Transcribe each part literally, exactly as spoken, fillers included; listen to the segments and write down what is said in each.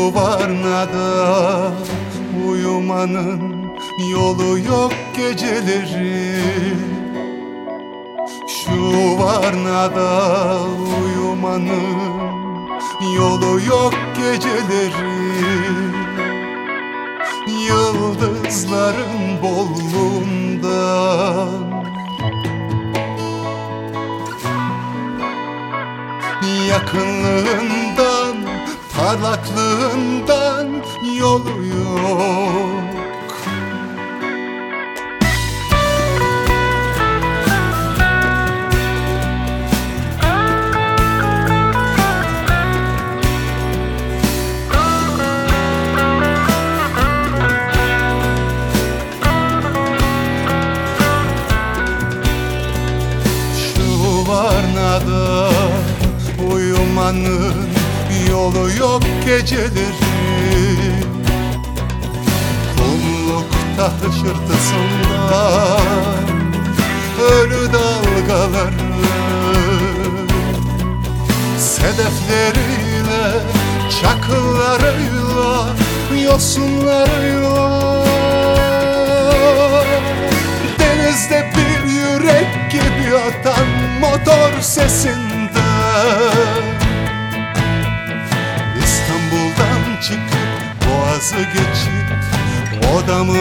varnada uyumanın yolu yok geceleri. Şu varnada uyumanın yolu yok geceleri. Yıldızların bolluğundan, yakınlığından, parlaklığından yolu yok. Varnada uyumanın yolu yok geceleri. Kumlukta hışırtısından ölü dalgaları, sedefleriyle, çakıllarıyla, yosunlarıyla denizde bir yürek gibi atan motor sesinde İstanbul'dan çıkıp Boğaz'ı geçip odamı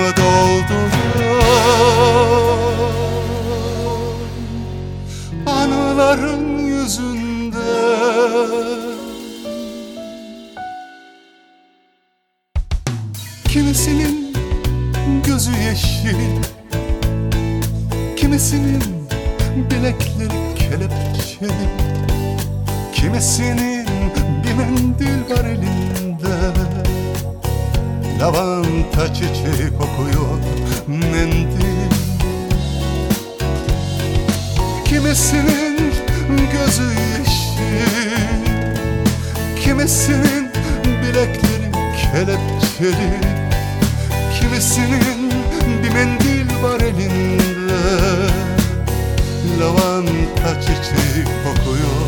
dolduruyor anıların yüzünde. Kimisinin gözü yeşil, kimisinin bilekleri kelepçeli, kimisinin bir mendil var elinde. Lavanta çiçeği kokuyor mendil. Kimisinin gözü yeşil, kimisinin bilekleri kelepçeli, kimisinin bir mendil var elinde. Lavanta çiçeği kokuyor.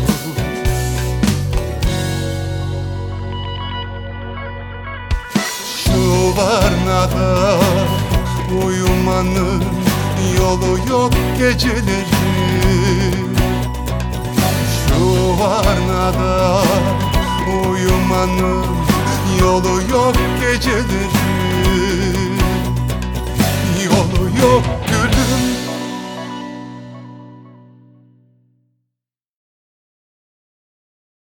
Şu varnada uyumanın yolu yok geceleri. Şu varnada uyumanın yolu yok geceleri.